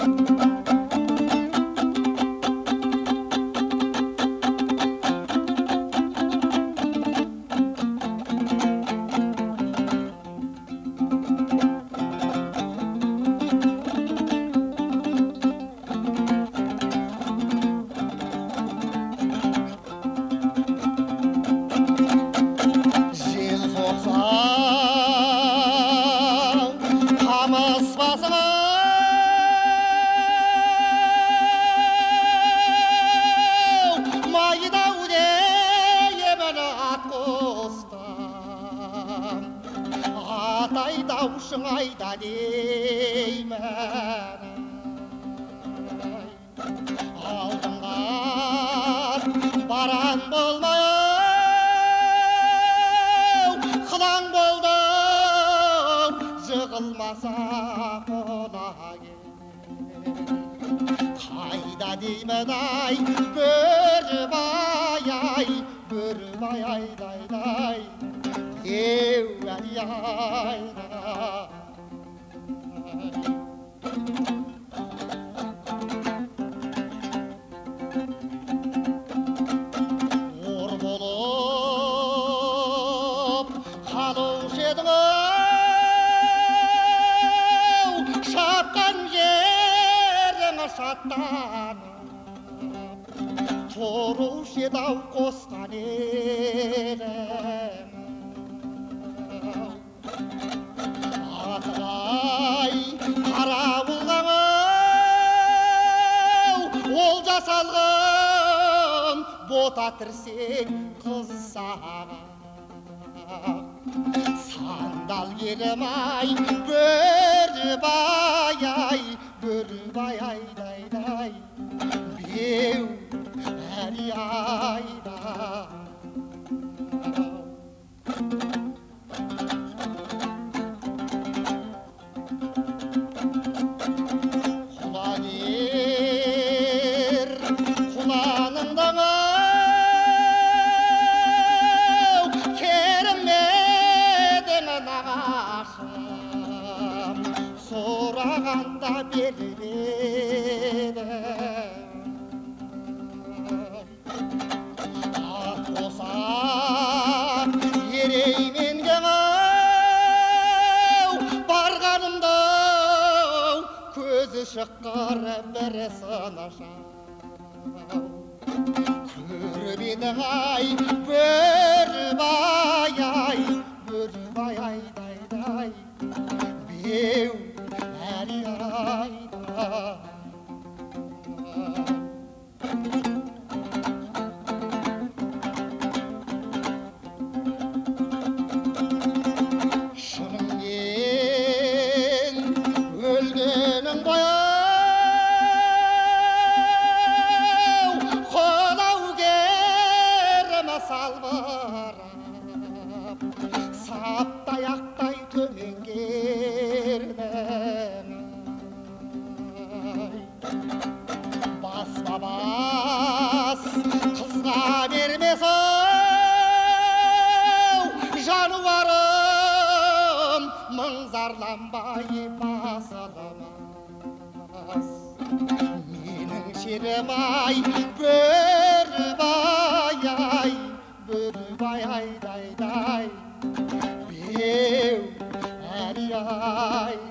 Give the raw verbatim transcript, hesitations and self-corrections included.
даушың айда деймін алдыңға баран болмай қылаң болдым жығылмаса қолай қайда деймін ай бөрібай ай бөрібай айдайдай еу әли айда ор болып қалушы едің ау шапқан жерің шаттанып тұрушы еді ау қосқан елің атығай қарауылған ол жасалғын бота тірсең қыз саған сандал керім ай бөрібай ай бөрібай айдайдай беу әли айда сұрағанда береді ат қосам ерейменген ау барғанымда көзі шыққыр бірі сынаша көріп едің ай бөрібай ай бөрібай айдайдай беу әли айда шынымен өлгенің бояу қолау керім салбырап саптай ақтай төменгердің басма бас қызға бермес ау жануарым мың зарланбай басылмас менің шерім ай бөрібай ай бөрібай айдайдай беу әли ай